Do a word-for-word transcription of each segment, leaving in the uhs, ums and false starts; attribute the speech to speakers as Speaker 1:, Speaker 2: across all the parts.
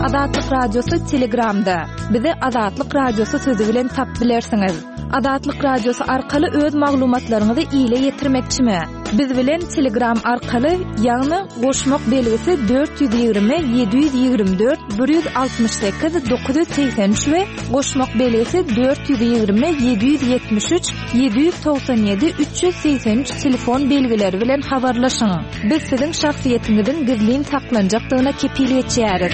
Speaker 1: Azatlyk radiosu Telegramda. Bizi Azatlyk radiosu sözi bilen tap bilersiňiz. Azatlyk radiosu arkaly öz maglumatlaryňyzy ýyla ýetirmekçimi? Biz bilen Telegram arkaly ýagny goşmak belgisi dört yüz ýygrimi yedi yüz ýygrimi dört bir yüz altymyş sekiz dokuz yüz seksen üç we goşmak belgisi dört yüz ýygrimi yedi yüz ýetmiş üç yedi yüz toksan ýedi üç yüz seksen üç telefon belgileri bilen habarlaşyň. Biz siziň şahsiýetiňizin gizlin saklanjakdygyna kepiliyet etýäris.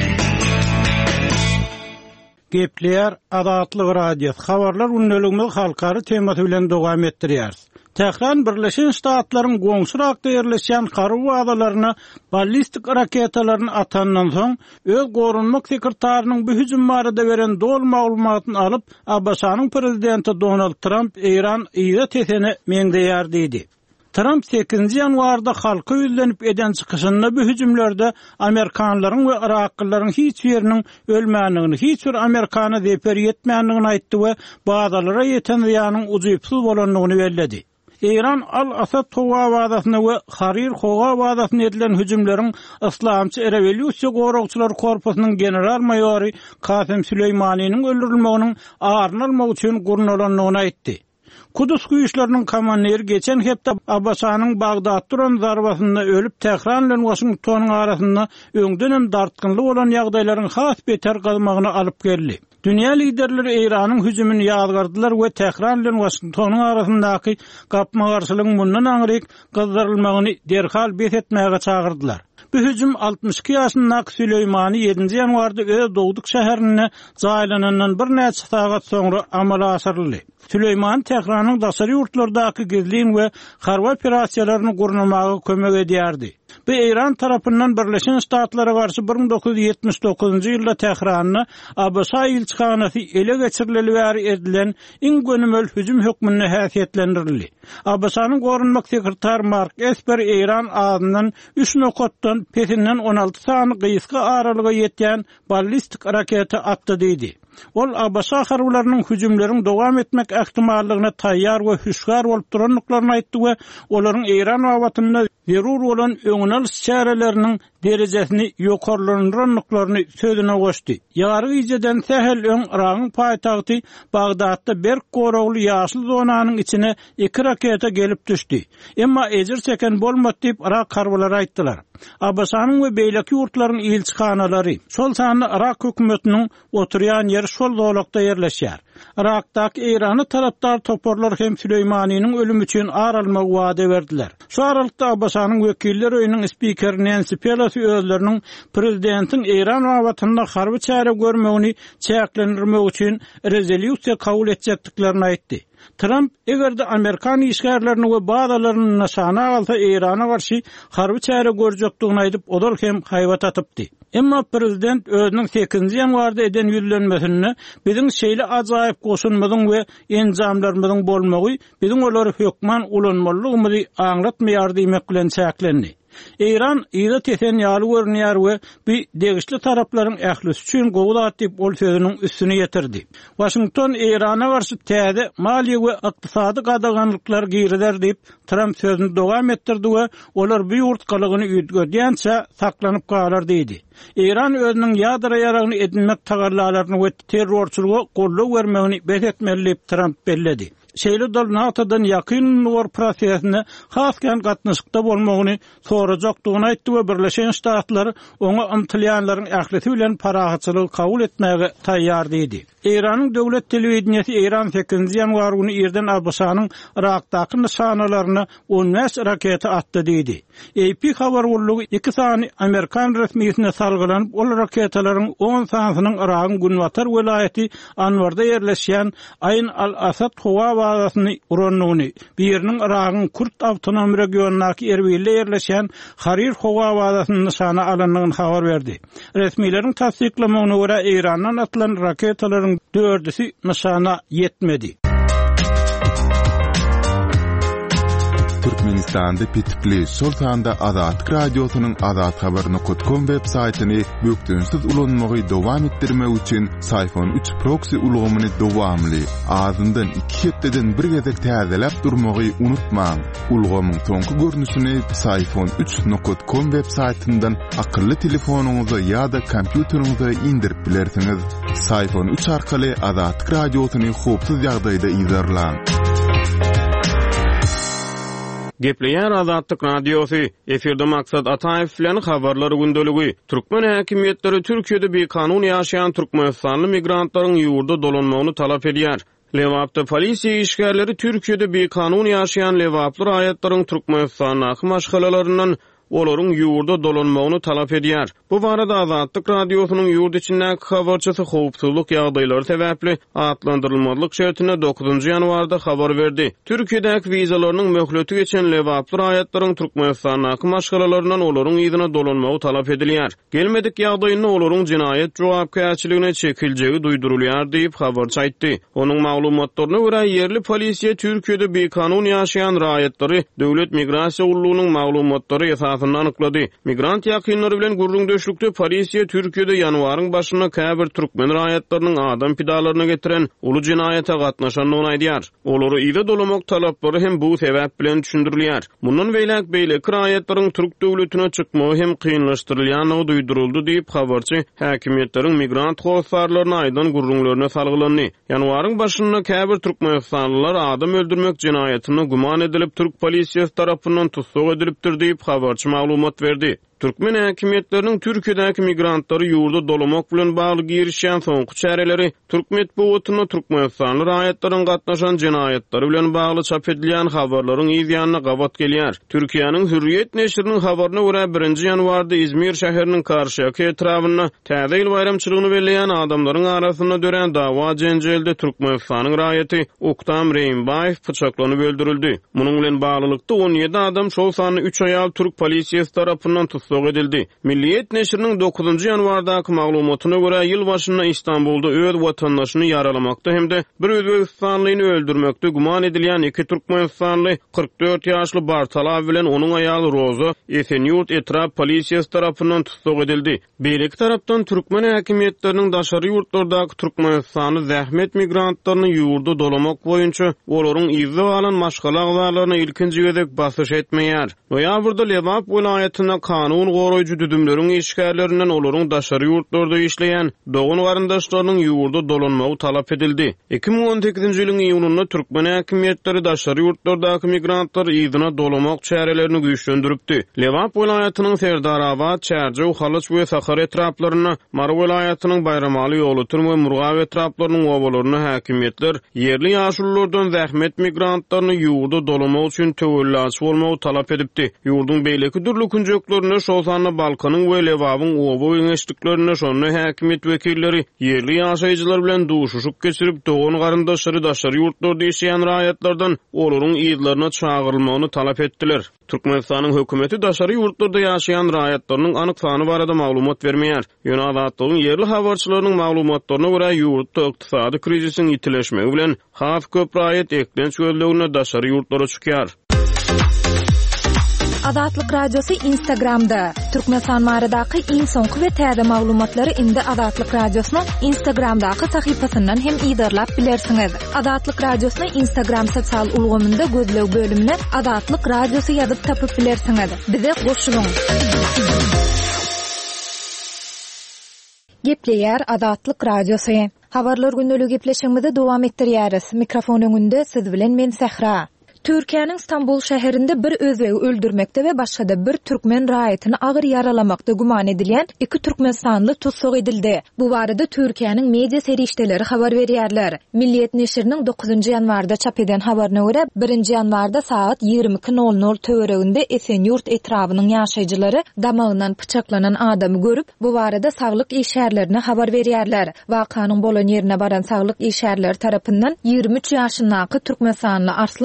Speaker 2: Gepler Azatlyk radiosu habarlar ünlülüğümüz halkary tematy bilen dowam etdirýär. Tehran Birleşen Ştatlaryň goňşy rakda ýerleşen Karw adalaryna ballistik raketalaryny atandan soň öz gorunmak sekretarinyň bu hüjüm barada beren dol maglumatyny alyp Abbasanyň prezidenti Donald Trump Iran ýa tesene meňdeýär diýdi. Trump sekizinji ýanwarda halka ýüzlenip eden çykyşynda bu hüjümlerde Amerikanlaryň we Iraklylaryň hiç ýeriniň ölmänligini, hiç bir Amerikana zeper ýetmänligini aýtdy we bazalara ýeten ýanyň uzypsyz bolanlygyny bellädi. Iran Al-Asad Howa wadasyna we Harir Howa wadasyna edilen hüjümleriň Islamçy Rewolýusiýa goragçylar korpusynyň general maýory Kasem Süleýmanyň öldürilmeginiň aryny almak üçin gurnalanlygyny aýtdy. Kudus güýçleriniň komandiri geçen hepde Abbasanyň Bagdad duran zarbasynda ölüp Tehran bilen Washingtonyň arasynda öňden dartgynly bolan ýagdaýlaryň has beter galmagyny alyp geldi. Dünya liderleri Iranyň hüjümini ýazgardylar we Tehran bilen Washingtonyň arasyndaky gapma garşylygyň mundan aňryk gyzdyrylmagyny derhal besetmäge çagyrdylar. Bu hüjüm altmış iki ýaşyndaky Süleýmany ýedinji ýanwarda öz dowduk şäherine jaýlanandan bir näçe sagat soňra amala asyryldy. Süleýman Tehranyň daşary ýurtlardaky gizlin we harby operasiýalaryny gurnamagy kömek edýärdi. Bu Iran tarapyndan Birleşen Ştatlara garşy bir bin dokuz yüz ýetmiş dokuzunji ýylda Tehranyny Abbasa ilçihanasy ele geçirileli bäri edilen iň gönümel hüjüm hökmüne häsiýetlendirildi. Abbasanyň gorunmak sekretary Mark Esper Iran ağzyndan üç nokotdan petinden on alty sany gysga aralyga ýetýän ballistik raketa atdy diýdi. Ol Abbasa harwlarynyň hüjümleriň dowam etmek ähtimallygyna taýýar we hüşgär bolup duranlyklaryny aýtdy we olaryň Iran wagtynda zerur bolan öňüne alyş çäreleriniň derejesini ýokarlandyranlyklaryny sözüne goşdy. Ýary ýyjeden sähel öň Iragyň paýtagty Bagdadda berk goragly ýaşyl zonanyň içine iki raketa gelip düşdi. Emma ejir çeken bolmady diýip Irak harwlary aýtdylar. Abbasanyň we beýleki ýurtlaryň ilçihanalary şol sany Irak hökümetiniň oturýan ýeri şol zolakda ýerleşýär. Irakdaky Irany tarapdar toporlar hem Süleýmanyň ölümi üçin aralmagy wada berdiler. Şu aralykda Abbasanyň wekilleri öýüniň spikeri Nancy Pelosi özleriniň prezidentin Iran wagtynda harby çäre görmegini çäklendirmek üçin rezolýusiýa kabul etjekdiklerini aýtdy. Trump egerde Amerikan işgärlerini we bazalaryny naşana alsa Irana garşy harby çäre görjekdigini aýdyp odal hem haýbat atypdy. Emma prezident özüniň sekizinji ýanwarda eden ýüzlenmesini biziň şeýle ajaýyp goşunmagyň we enjamlarymyzyň bolmagy biziň olary hökman ulanmalygymyzy aňlatmaýar diýmek bilen çäklendi. Iran ýa tesen ýaly görnýär we bu degişli taraplaryň ählisi üçin gowdat diýip ol sözüniň üstüne ýetirdi. Washington Irana garşy täze maliýe we ykdysady gadaganlyklar giýerler diýip Trump sözüni dowam etdirdi we olar bu ýurtgalygyny üýtgedýänçe saklanyp galar diýdi. Iran özüniň ýadra ýaragyny edinmek tagarlalaryny we terrorçylyga golluk bermegini besetmeli diýip Trump belledi. Şeýle dal natadan ýakyn nur prosesine hasken gatnaşykda bolmagyny sorajakdygyny aýtdy we Birleşen Ştatlar oňa ymtylýanlaryň ählisi bilen parahatçylygy kabul etmäge taýýar diýdi. Iranyň döwlet telewizionyasy Iran sekizinji ýanwar güni ýerden Abbasanyň Irakdaky nişanalaryna on beş raketa atdy diýdi. A P habar bollugy iki sany Amerikan resmiýetine salgylanyp ol raketalaryň on sanynyň Iragyň Günwatar welaýaty Anwarda ýerleşýän Ayn al-Asad Howa wadasyny uranlygyny, bir ýeriniň Iragyň Kurt awtonom regionunaky Erbilde ýerleşýän Harir Howa wadasyny nişana alanlygyny habar berdi. Resmiýetiň tasdiklamagyna görä Irandan atylan raketalaryň dördüsi nişana ýetmedi.
Speaker 3: Türkmenistanda pitipli şol sanda Azatlyk radiosynyň Azat habar nokta com web saytyny bökdünsiz ulanmagy dowam etdirmek üçin Sayfon üç proxy ulgamyny dowamly azyndan iki hepdeden bir gezek täzelep durmagy unutmaň. Ulgamyň soňky görnüşini Sayfon üç nokta com web saytyndan akylly telefonuňyza ýa-da kompýuteriňize indirip bilersiňiz. Sayfon üç arkaly Azatlyk radiosyny howpsuz ýagdaýda izlerläň.
Speaker 4: Gepleýär Azatlyk radiosy, eferde maksat Ataýew bilen habarlary gündöligi. Türkmen häkimetleri Türkiýede bir kanun ýaşaýan türkmenistanly migrantlaryň ýurda dolanmagyny talap edýär. Lewapda polisiýa işgärleri Türkiýede bir kanun ýaşaýan lewaply raýatlaryň Türkmenistanyň maşgalalaryndan olaryň ýurda dolanmagyny talap edýär. Bu barada Azatlyk radiosynyň ýurt içindäki habarçysy howpsuzlyk ýagdaýlary sebäpli atlandyrylmalyk şertine dokuzunçy ýanwarda habar berdi. Türkiýedäki wizalarynyň möhleti geçen lewaply raýatlaryň Türkmenistanyň maşgalalaryndan olaryň ýygyna dolanmagy talap edilýär. Gelmedik ýagdaýyny olaryň jinaýat jogapkärçiligine çekiljegi duýdurulýar diýip habarçy aýtdy. Onuň maglumatlaryna görä ýerli polisiýa Türkiýede bir kanun ýaşaýan raýatlary döwlet migrasiýa ullugynyň maglumatlary anyklady. Migrant ýakynlary bilen gurrundeşlikde polisiýa Türkiýede ýanwaryň başyna käbir türkmen raýatlarynyň adam pidalaryna getiren uly jinaýata gatnaşanyny aýdýar. Olary ýyda dolamak talaplary hem bu sebäp bilen düşündirilýär. Mundan beýlek beýleki raýatlaryň türk döwletine çykmagy hem kynlaşdyrylýanyny duýduruldy diýip habarçy häkimetleriň migrant howsarlaryny aýdan gurrunlaryna salgylandy. Ýanwaryň başyna käbir türkmenistanlylar adam öldürmek jinaýatyny guman edilip türk polisiýasy tarapyndan tutsak edilipdir diýip habarçy maglumat berdi. Türkmen häkimetleriniň Türkiýedäki migrantlary ýurda dolamak bilen bagly girişýän soňky çäreleri Türkmen buwatyna türkmenistanly raýatlaryň gatnaşan jinaýatlary bilen bagly çap edilýän habarlaryň ýygyanyna gawat gelýär. Türkiýanyň Hürriyet neşriniň habaryna görä birinji ýanwarda İzmir şäheriniň Karşıyaka etrawyna täze ýyl bayramçylygyny belleýän adamlaryň arasynda dören dawa jenjelde Türkmenistanyň raýaty Oktam Reýinbaýew pyçaklanyp öldürildi. Munyň bilen baglylykda on ýedi adam şol sany üç aýal türk polisiýasy tarapyndan edildi. Milliyet neşriniň dokuzunçy ýanwardaky maglumatyna görä ýyl başynda Istanbulda öz watandaşyny yaralamakda hemde bir Özbekistanlyny öldürmekde guman edilýän iki türkmenistanly kırk dört ýaşly Bartalaw bilen onuň aýaly Roza Esenyurt etrap polisiýasy tarapyndan tutsak edildi. Beýleki tarapdan türkmen häkimetleriniň daşary ýurtlardaky Türkmenistany zähmet migrantlaryny ýurda dolamak boýunça olaryň ýyzy alan maşgala agzarlaryna ilkinji gezek basyş etmeýär. Noýabrda Lewap welaýatyna kanun goraýjy düdümleriň işgärlerinden olaryň daşary ýurtlarda işleýän dogun warandaşlarynyň ýurda dolanmagy talap edildi. iki ming on sekizinji ýylyň iýununda türkmen häkimetleri daşary ýurtlardaky migrantlar ýygyna dolamak çärelerini güýçlendiripdi. Lewap welaýatynyň Serdarabad, Çärje, Halyç we Sahar etraplaryna, Mara welaýatynyň Bayramaly ýoly we Murgaw etraplarynyň obalaryna häkimetler ýerli ýaşullardan zähmet migrantlaryny ýurda dolamak üçin töwelläçi bolmagy talap edipdi. Ýurdun beýleki dürli künjeklerine şolsanly Balkanyň we Lewabyň oba öňeşliklerine şonly häkimet wekilleri ýerli ýaşaýjylar bilen duşuşup geçirip dogun garyndaşlary daşary ýurtlarda ýaşaýan raýatlardan olaryň ýyllaryna çağırylmagyny talap etdiler. Türkmenistanyň hökümeti daşary ýurtlarda ýaşaýan raýatlarynyň anyk sany barada maglumat bermeýär. Ýöne Azatlygyň ýerli habarçylarynyň maglumatlaryna görä ýurtda ykdysady krizisiň ýitileşmegi bilen has köp raýat eklenç gözlegine daşary ýurtlara çykýar.
Speaker 1: Azatlyk radiosu Instagramda. Türkmenistan maradaky iň soňky we täze maglumatlary indi Azatlyk radiosynyň Instagramdaky sahypasyndan hem ýydarlap bilersiňiz. Azatlyk radiosyny Instagram sosial ulgamynda gözlew bölümine Azatlyk radiosu ýazyp tapyp bilersiňiz. Bize goşulyň. Gepleýär Azatlyk radiosu. Habarlar gündöligi gepleşigimizde dowam etdirýäris. Mikrofon öňünde siz bilen men Sehra. Türkiýanyň Istanbul şäherinde bir özbegi öldürmekde we başga bir türkmen raýatyny agyr yaralamakda guman edilýän iki türkmenstanly tutsak edildi. Bu barada Türkiýanyň media serişdeleri habar berýärler. Milliyet neşriniň dokuzunçy ýanwarda çap eden habaryna görä birinji ýanwarda saat ýygrimi iki nol nol töwereginde Esenyurt etrawynyň ýaşaýjylary damagyndan pyçaklanan adamy görüp bu barada saglyk işgärlerine habar berýärler. Wakanyň bolan ýerine baran saglyk işgärleri tarapyndan ýygrimi üç ýaşyndaky türkmenstanly Arslan Bak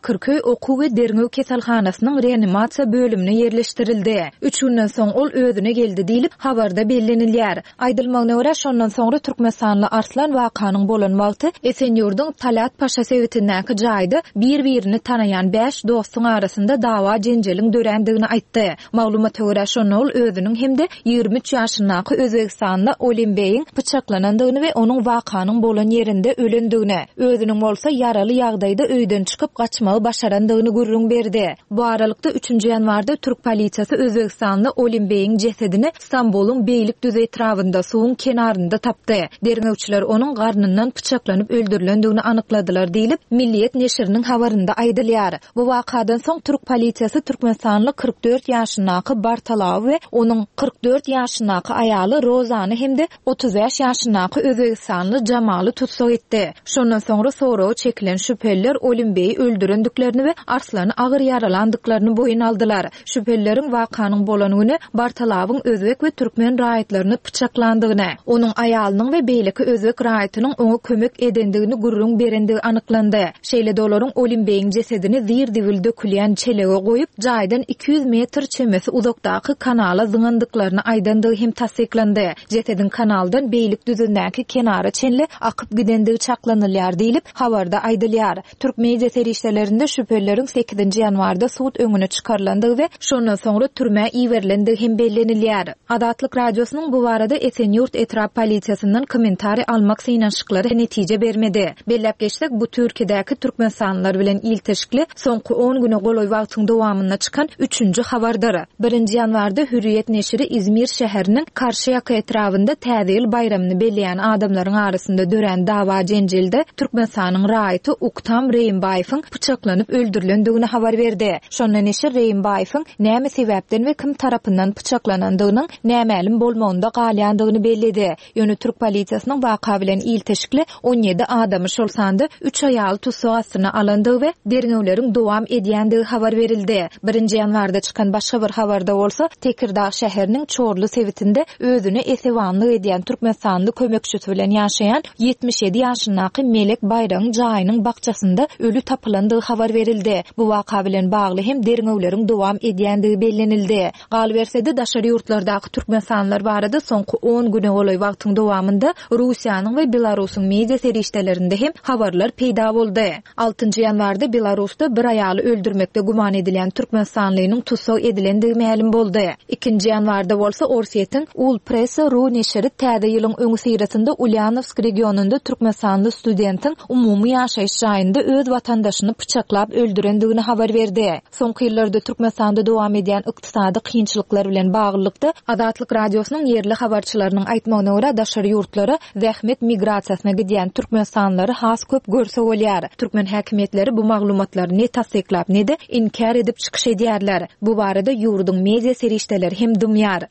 Speaker 1: Bakırköy Oku we Derňew keselhanasynyň reanimasiýa bölümine yerleştirildi. Üç günden soň ol özüne geldi diýilip habarda bellenilýär. Aýdylmagyna görä şondan soňra Türkmenstanly Arslan wakanyň bolan wagty Esenýurdyň Talat Paşa sewitindäki jaýda bir-birini tanaýan beş dostuň arasynda dawa jenjeliň dörendigini aýtdy. Maglumata görä şonol özüniň hemde ýygrimi üç ýaşyndaky Özbegistanly Olim Beýiň pyçaklanandygyny we onuň wakanyň bolan ýerinde ölendigini, özüniň bolsa yaraly ýagdaýda öýden çykyp gaçmagy başarandygyny gurrun berdi. Bu aralykda üçünji ýanwarda Türk polisiýasy Özbegistanly Olim Beýiň jesedini İstanbulyň Beýlik düz etrafynda suwun kenarynda tapdy. Derňewçiler onuň garnyndan pyçaklanyp öldürilendigini anykladylar diýilip Milliýet neşriniň habarynda aýdylýar. Bu wakadan soň Türk polisiýasy Türkmenstanly kırk dört ýaşyndaky Bartalaw we onuň kırk dört ýaşyndaky aýaly Rozany hemde otuz beş ýaşyndaky Özbegistanly Jamaly tutsak etdi. Şondan soňra soragy çekilen şüpheliler Olim Beýi öldürendiklerini we Arslany agyr yaralandyklaryny boyun aldylar. Şüphelilerin wakanyň bolanyny Bartalawyň özbek we türkmen raýatlaryny pyçaklandygyny, onuň aýalynyň we beýleki özbek raýatynyň oňa kömek edendigini gurrun berendigi anyklandy. Şeýle dolaryň Olim Beýiň jesedini zir diwil dökülýän çelege goýup, jaýdan iki yüz metr çemesi uzakdaky kanala zyňandyklaryny aýdandygy hem tasdiklandy. Jesedin kanaldan beýlik düzündäki kenara çenli akyp gidendigi çaklanylýar diýilip habarda aýdylýar. Türk media serişlerinde şüphelilerin sekizinji ýanwarda sud öňüne çykarlandygy we şondan soňra türme iýerlendigi hem bellenilýär. Adatlyk radiosynyň bu barada Esenýurt etrap polisiýasynyň kommentari almak synaşyklary netije bermedi. Bellep geçsek bu Türkiýedäki türkmenstanlar bilen ilteşikli soňky on güne goloý wagtyň dowamyna çykan üçünji habardary. birinji ýanwarda Hürriyet neşri İzmir şäheriniň Karşıyaka etrafynda täze ýyl bayramyny belleýän adamlaryň arasynda dören dawa jenjelde Türkmenstanyň raýaty Uktam Reýimbaýewiň pyçaklanyp öldürilendigini habar berdi. Şonda neşir Reýimbaýewiň näme sebäpden we kim tarapyndan pyçaklanandygynyň nämälim bolmagyna galýandygyny belledi. Ýöne Türk polisiýasynyň waka bilen ilteşikli on ýedi adamy şol sanda üç aýaly tutsak astyna alandygy we derňewleriň dowam edýändigi habar berildi. birinji ýanwarda çykan başga bir habarda bolsa Tekirdağ şäheriniň Çorlu sewitinde özüne esewanlyk edýän Türkmenstanly kömekçisi bilen ýaşaýan yetmiş ýedi ýaşyndaky Melek Bayraň jaýynyň bakçasynda ölü tapylandygy habar berildi. Bu waka bilen bagly hem derňewleriň dowam edýändigi bellenildi. Galy bersede daşary ýurtlardaky türkmenstanlar barada soňky on güne goloý wagtyň dowamında Russiýanyň we Belarusyň media serişlerinde hem habarlar peýda boldy. altynji ýanwarda Belarusda bir aýaly öldürmekde guman edilen Türkmenstanlynyň tutsak edilendigi ma'lum boldy. ikinji ýanwarda bolsa Orsiýetiň Ul Pressa Ru neşri täze ýylyň öňü syrasynda Ulyanovsk regionunda Türkmenstanly studentiň umumy ýaşaýyş jaýynda öz watandaşyny pyçaklap öldürendigini habar berdi. Soňky ýyllarda Türkmenstanda dowam edýän ykdysady kynçylyklar bilen baglykda Adatlyk radiosynyň ýerli habarçylarynyň aýtmagyna görä daşary ýurtlara zähmet migrasiýasyna gidýän türkmenstanlary has köp görse bolýar. Türkmen häkimetleri bu maglumatlary ne tasdiklap ne de inkar edip çykyş edýärler. Bu barada ýurduň media serişdeleri hem dümýar.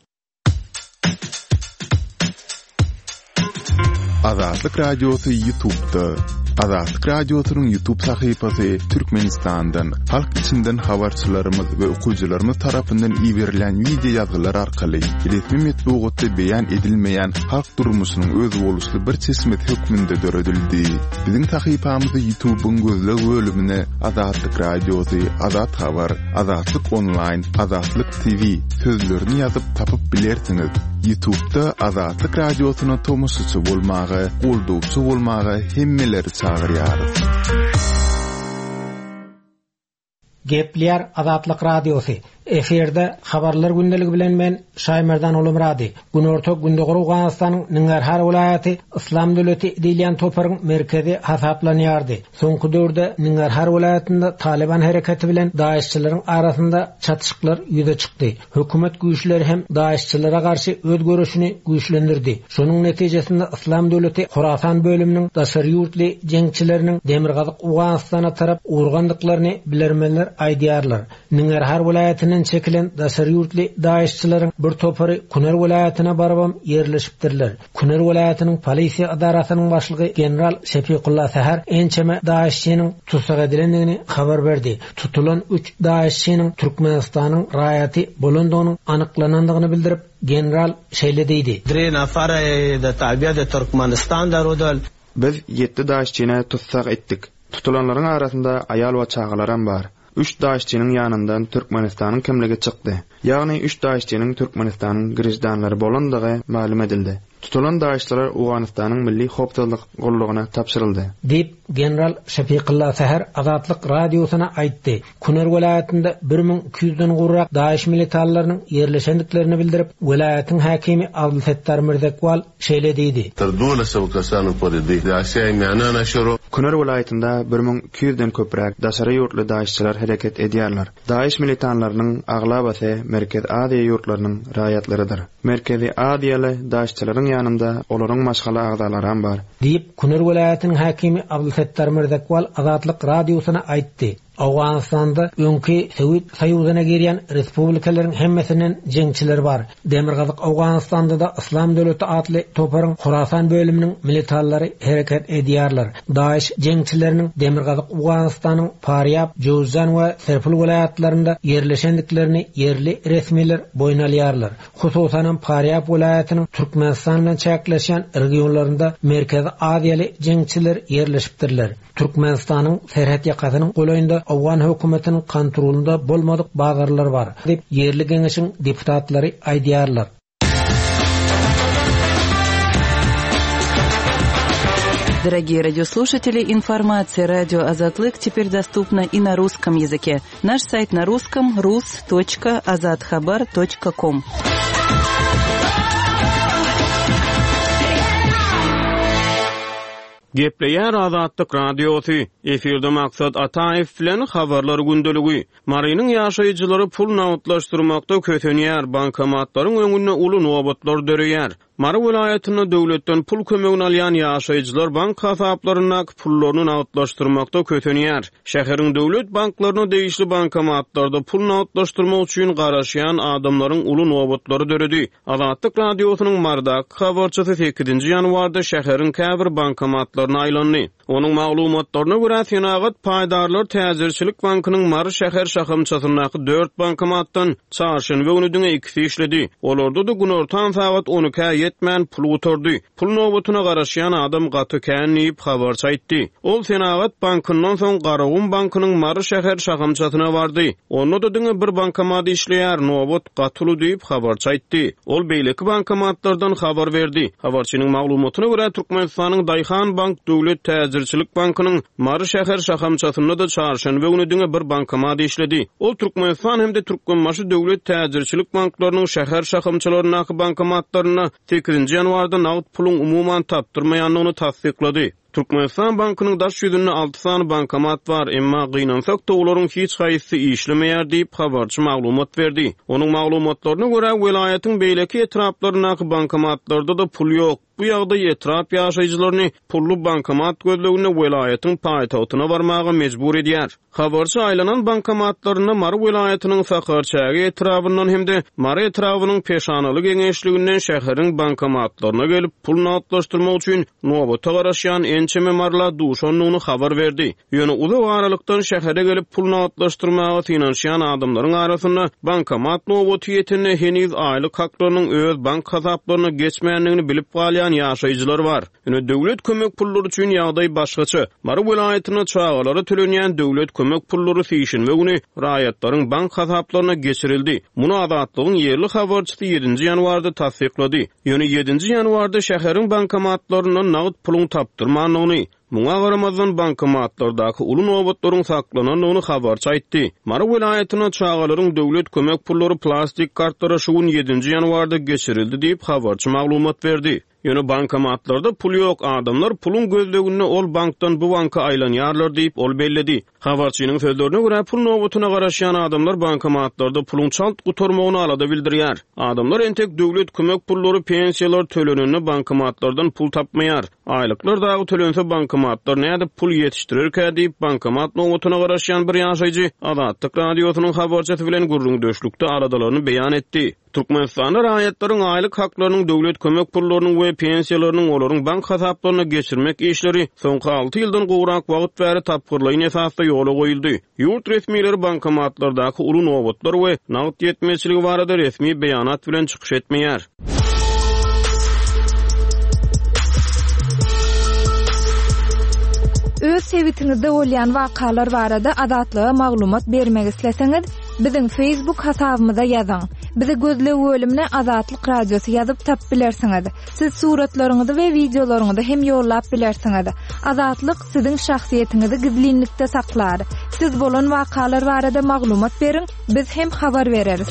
Speaker 3: Adatlyk radiosy YouTube'da. Adatlyk radiosynyň YouTube sahypasy Türkmenistandan, halk içinden habarçylarymyz we okuwçylarymyz tarapyndan iýerilen video ýazgylar arkaly resmi metbuatda beýan edilmeýän halk durmuşynyň öz boluşly bir çeşmet hökmünde döredildi. Biziň sahypamyzy YouTube'un gözleg bölümine Adatlyk radiosy, Adat habar, Adatlyk online, Adatlyk T V sözlerini ýazyp tapyp bilersiňiz. YouTube'da Adatlyk radiosyna tomoşçy bolmagy, goldowçy bolmagy hemmeleri çağırýarys.
Speaker 5: Gepler Adatlyk radiosu. Eferde habarlar gündəligi bilen men Şaýmerdan Ulumrady. Gün ortak günde Guruganastynyň Niňerhar welaýaty İslam döwleti diýilen toparyň merkezi hasaplanýardy. Soňky döwürde Niňerhar welaýatynda Taliban hereketi bilen daişçilerin arasynda çatışyklar ýüze çykdy. Hökümet güýçleri hem daişçilere garşy öz görüşini güýçlendirdi. Şonuň netijesinde İslam döwleti Horasan bölüminiň daşary ýurtly jeňçileriniň Demirgazyk Uganistana tarap urgandyklaryny bilermeler aýdýarlar. Niňerhar welaýatynyň çekilen daşary ýurtly daişçilerin bir topary Kuner welaýatyna barabam yerleşipdirler. Kuner welaýatynyň polisiýa adarasynyň başlygy general Şefiqullah Sahar ençeme daişçiniň tutsak edilendigini habar berdi. Tutulan üç daişçiniň Türkmenistanyň raýaty bolandygyny anyklanandygyny bildirip general şeýle diýdi.
Speaker 6: Dre nafar da tabiýat Türkmenistan darudal
Speaker 7: Biz ýetti daşçyna tutsak etdik.
Speaker 6: Tutulanlaryň arasynda aýal we çagalaram bar. Üç daşçynyň ýanyndan Türkmenistanyň kimligi çykdy. Ýagny üç daşçynyň Türkmenistanyň girişdanlary bolandygy malum edildi. Tutulan daşçylar Awganystanyň milli howpsuzlyk gorlugyna tapşyryldy. Dip general Şefiqullah Seher Azatlyk radiosyna aýtdy. Kuner welaýatynda bir ming iki yüzden gurrak daş militarlarynyň ýerleşendiklerini bildirip, welaýatyň hakimi Abdulfettar Mirzekval şeýlediydi.
Speaker 7: Tardula sawkasany poridi. Daşy meňana şuru.
Speaker 6: Kuner welaýatynda bir ming iki yüzden köpräk daşary ýurtly daşçylar hareket edýärler. Daş militarlarynyň aglabasy Merkez Aziýa ýurtlarynyň raýatlarydyr. Merkezi Aziýaly daşçylaryň ýanynda olaryň maşgala agdalary bar. Diýip Kuner welaýatynyň hakimi Abdulfettar Mirzekval Azatlyk radiosyna aýtdy. Awganystanda öňki Sowet Soýuzyna girýän respublikalaryň hemmesiniň jeňçileri bar. Demirgazyk Awganystanda da Islam döwleti atly toparyň Horasan bölüminiň militarlary hereket edýärler. Daesh jeňçileriniň Demirgazyk Awganystanyň Faryab, Jowzan we Serpil welaýatlarynda ýerleşendiklerini yerli resmiler boýnalýarlar. Hususan Faryab welaýatynyň Türkmenistan bilen çäkleşen regionlarynda Merkezi Aziýaly jeňçiler ýerleşipdirler. Türkmenistanyň serhat ýakasynyň goýunda Awgan hökümetiniň kontrolunda bolmadyk bazarlar bar, dip yerli geňeşiň deputatlary aýdýarlar.
Speaker 8: Дорогие радиослушатели, информация «Радио Азатлык» теперь доступна и на русском языке. Наш сайт на русском — рус точка азатхабар точка ком.
Speaker 4: Gepleýär Azatlyk radiosy. Efirde maksat Ataev bilen habarlar gündeligi. Marynyň ýaşaýjylary pul nawatlaşdyrmakda kötenýär, bankomatlaryň öňüne uly nowatlar döreýär. Mary welaýatyna döwletden pul kömegini alýan ýaşaýjylar bank hasaplaryna pullaryny nawatlaşdyrmakda kötenýär. Şäheriň döwlet banklaryna değişli bankomatlarda pul nawatlaşdyrmak üçin garaşýan adamlaryň uly nowatlary döredi. Azatlyk radiosynyň mardak habarçysy sekizинчи ýanwarda şäheriň käbir bankomatlaryna aýlandy. Onun maglumatlaryna görä Senagat paýdarlar täzirçilik bankynyň Mary şäher şahamçasynaky dört bankomatdan çarşynba günüňe ikisi işledi. Olarda da günortan saat on iki yetmän pul oturdy. Pul nowatyna garaşýan adam gaty känip habar çaýtdy. Ol Senagat bankynyň soň Garawun bankynyň Mary şäher şahamçasyna bardy. Onda da diňe bir bankomat işleýär, nowat gatyly diýip habar çaýtdy. Ol beýleki bankomatlardan habar berdi. Habarçynyň maglumatyna görä Türkmenistanyň Daýhan bank döwlet Täzirçilik bankynyň Mary şäher şahamçasynda da çarşynba günüňe bir bankomat işledi. Ol Türkmenistan hem de Türkmenmaşy döwlet täzirçilik banklarynyň şäher şahamçalaryna bankomatlaryna sekizinчи ýanwarda nagd puluň umuman tapdyrmaýanlygyny tasdiklady. Türkmenistan bankynyň daş ýüzünde alty sany bankomat bar, emma gynansak da olaryň hiç gaýsy işlemeýär diýip habarçy maglumat berdi. Onuň maglumatlaryna görä welaýatyň beýleki etraplaryna bankomatlarda da pul ýok. Bu ýagda etrap ýaşaýjylaryny pullu bankomat gözlegine welaýatyň paýtagtyna barmagy mejbur edýär. Habarçy aýlanan bankomatlaryna Mary welaýatynyň Sakarçagy etrabyndan hemde Mary etrabynyň peşanaly geňeşliginden şäheriň bankomatlaryna gelip pul nawatlaşdyrmak üçin nowata garaşýan ençeme marla duşanlygyny habar berdi. Ýöne uzak aralykdan şähere gelip pul nawatlaşdyrmagy finansiýan adamlaryň arasynda bankomat nowaty ýetene heniz aýlyk haklarynyň öz bank hasaplaryna geçmänligini bilip galýan ýaşaýjylar bar. Ýöne döwlet kömek pullary üçin ýagdaý başgaça. Mary welaýatyna çağalary tölenýän döwlet kömek pullary fiýişinme güni raýatlaryň bank hasaplaryna geçirildi. Muny Azatlygyň ýerli habarçysy ýedinчи ýanwarda tasdiklady. Ýöne ýedinчи ýanwarda şäheriň bankomatlarynyň nagd puluň tapdyrmanlygyny, muňa garamazdan bankomatlardaky uly nowatlaryň saklananyny habar çaýtdy. Mary welaýatyna çağalaryň döwlet kömek pullary plastik kartlara şuň ýedinчи ýanwarda geçirildi diýip habarçy maglumat berdi. Ýöne bankomatlarda pul ýok, adamlar pulun gözlegine ol bankdan bu banka aýlanýarlar diýip ol belledi. Habarçynyň sözlerine görä pul nowatyna garaşýan adamlar bankomatlarda pulun çalt gutarmagyny alada bildirýär. Adamlar entek döwlet kömek pullary pensiýalar tölenini bankomatlardan pul tapmaýar. Aýlyklar dagy tölense bankomatlar näde pul ýetişdirirkä diýip bankomat nowatyna garaşýan bir ýaşaýjy Azatlyk radiosynyň habarçysy bilen gurrun döşlükde aradalaryny beýan etdi. Türkmenistan raýatlaryň aýlyk haklarynyň döwlet kömek pullarynyň we pensiýalarynyň olaryň bank hasaplaryna geçirmek işleri soňky alty ýyldan gowrak wagt bäri tapgyrlygyň esasda ýola goýuldy. Ýurt resmiýetleri bankomatlardaky uly nowatlar we nagd ýetmezçiligi barada resmi beýanat bilen çykyş etmeýär.
Speaker 1: öz sewitinizde bolýan wakalar barada adatlyga maglumat bermek isleseňiz, biziň Facebook hasabymyza ýazyň. Bizi gözle bölümine Azatlyk Radiosu ýazyp tap bilersiňiz. Siz suratlaryňyzy we videolaryňyzy hem ýollap bilersiňiz. Azatlyk siziň şahsiýetiniňizi gizlinlikde saklar. Siz bolan wakalar barada maglumat beriň, biz hem habar bereriz.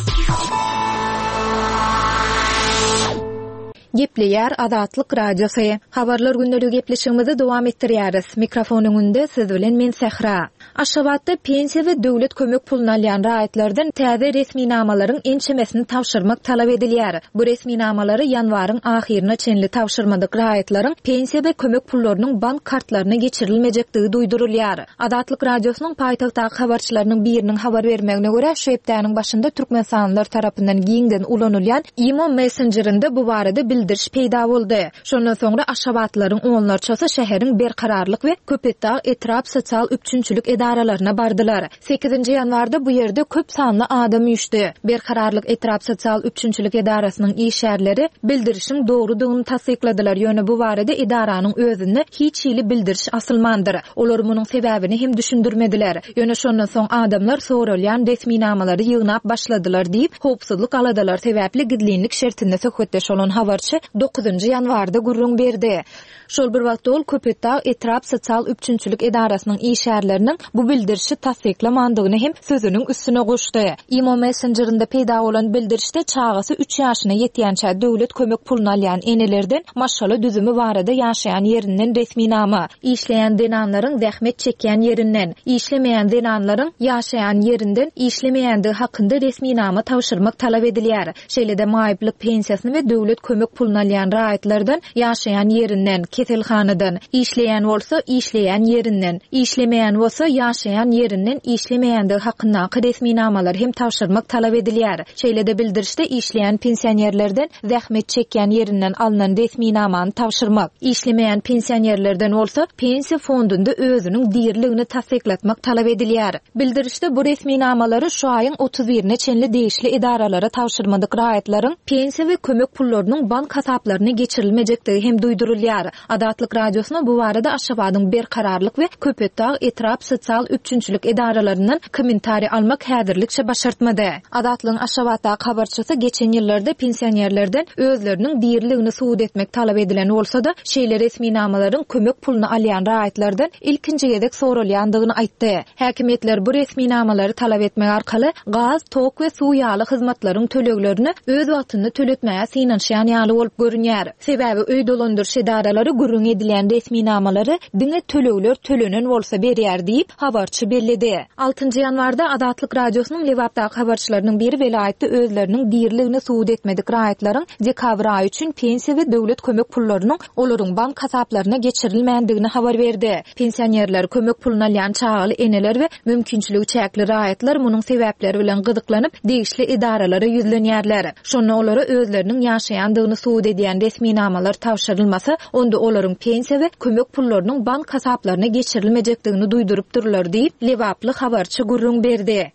Speaker 1: Gepleýär Azatlyk Radiosu. Habarlar günleri gepleşigimizi dowam etdirýäris. Mikrofonuň önünde siz bilen men Sehra. Aşgabatda pensiýa we döwlet kömek puluna alýan raýatlardan täze resmi namalaryň ençemesini tawşyrmak talap edilýär. Bu resmi namalary ýanwaryň ahyryna çenli tawşyrmadyk raýatlaryň pensiýa we kömek pullarynyň bank kartlaryna geçirilmejekdigi duýdurulýar. Azatlyk Radiosynyň paýtagtdaky habarçylarynyň biriniň habar bermegine görä, şu hepdäniň başynda Türkmenistanylar tarapyndan giňden ulanylýan Imo Messengerinde bu barada bildiriş peýda boldy. Şondan soňra Aşgabatlaryň onlarçasy şäheriň berkararlyk we köpetdäg etrap sosial üçünçülük edaralaryna bardylar. sekizinji ýanwarda bu ýerde köp sanly adam ýüşdi. Berkararlyk etrap sosial üçünçülük edarasynyň işgärleri bildirişiň dogrudygyny tasdikladylar. Ýöne bu barada edaranyň özünde hiç ýyly bildiriş asylmandyr. Olar munyň sebäbini hem düşündirmediler. Ýöne şondan soň adamlar soralýan resmi namalary ýygnap başladylar diýip howpsuzlyk aladylar. Sebäpli gizlinlik şertinde söhbetdeş bolan habarçy dokuzunji ýanwarda gurrun berdi. Şol bir wagt ol köpetdäg etrap sosial üçünçülük edarasynyň işgärleriniň bu bildirişi tasdiklamandygyny hem sözüniň üstüne goşdy. Imo Messengerinde peýda bolan bildirişde çagasy üç ýaşyna ýetýänçä döwlet kömek puluna alýan enelerden maşala düzümi barada ýaşaýan ýerinden resmi nama, işleýän denanlaryň zähmet çekýän ýerinden, işlemeýän denanlaryň ýaşaýan ýerinden işlemeýändi hakynda resmi nama tawşyrmak talap edilýär. Şeýle-de maýyplyk pensiýasyny we döwlet kömek puluna alýan raýatlardan ýaşaýan ýerinden, keselhanadan, işleýän bolsa işleýän ýerinden, işlemeýän bolsa ýaşaýan ýerinden işlemeýändi hakyndaky resmi namalar hem tawşyrmak talap edilýär. Şeýle-de bildirişde işleýän pensionerlerden zähmet çekýän ýerinden alynan resmi namany tawşyrmak, işlemeýän pensionerlerden bolsa pensiýa fondunda özüniň diýerligini tasdiklatmak talap edilýär. Bildirişde bu resmi namalary şu aýyň otuz birine çenli değişli edaralara tawşyrmadyk raýatlaryň pensiýa we kömek pullarynyň bank hasaplaryna geçirilmejekdigi hem duýdurulýar. Azatlyk Radiosyna bu barada Aşgabatyň berkararlyk we köpetdäg etrap sosial üçünçülük edaralarynyň kommentari almak häzirlikçe başartmady. Azatlygyň Aşgabatdaky habarçysy geçen ýyllarda pensionerlerden özleriniň diýerligini suwd etmek talap edilen bolsa da şeýle resmi namalaryň kömek puluna alýan raýatlardan ilkinji ýedek soralýandygyny aýtdy. Häkimetler bu resmi namalary talap etmek arkaly gaz, tok we suw ýaly hyzmatlaryň töleglerini öz wagtynda töletmäge synanşýan ýaly bolup görünýär. Sebäbi öý dolandyrş edaralary gurrun edilen resmi namalary diňe tölegler tölenen bolsa berýär diýip habarçy bellädi. altynji ýanwarda Azatlyk Radiosynyň Lewapdaky habarçylarynyň biri velayetde özleriniň diýerligini suwd etmedik raýatlaryň dekabr aýy üçin pensiýa we döwlet kömek pullarynyň olaryň bank hasaplaryna geçirilmändigini habar berdi. Pensionerler kömek puluna alýan çagaly eneler we mümkinçiligi çäkli raýatlar munyň sebäpleri bilen gydyklanyp değişli edaralara ýüzlenýärler. Şonu olara özleriniň ýaşaýandygyny suwd edýän resmi namalar tawşyrylmasa, onda olaryň pensiýa we kömek pullarynyň bank hasaplaryna geçirilmejekdigini duýdurup durlar diýip Lewaply habarçy gurrun berdi.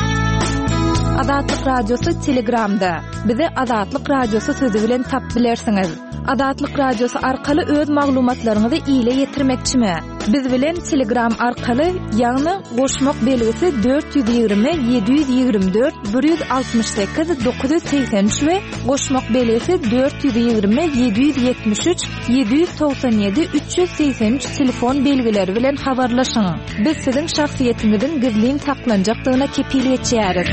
Speaker 1: Azatlyk Radiosu Telegramda. Bizi Azatlyk Radiosu sözi bilen tap bilersiňiz. Azatlyk Radiosu arkaly öz maglumatlaryňyzy ýyla ýetirmekçimi? Biz bilen Telegram arkaly ýagny goşmak belgisi dört yüz ýygrimi yedi yüz ýygrimi dört bir yüz altymyş sekiz dokuz yüz seksen üç we goşmak belgisi dört yüz ýygrimi yedi yüz ýetmiş üç yedi yüz toksan ýedi üç yüz seksen üç telefon belgileri bilen habarlaşyň. Biz siziň şahsiýetiniňizin gizlin saklanjakdygyna kepil etýäris.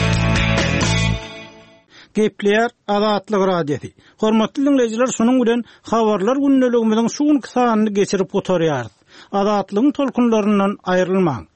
Speaker 2: Gepleýär Azatlyk Radiosu. Hormatly dinleýijiler, şonuň bilen habarlar günneligimiziň şuň kysanyny geçirip oturýarys. Azatlygyň tolkunlaryndan aýrylmaň.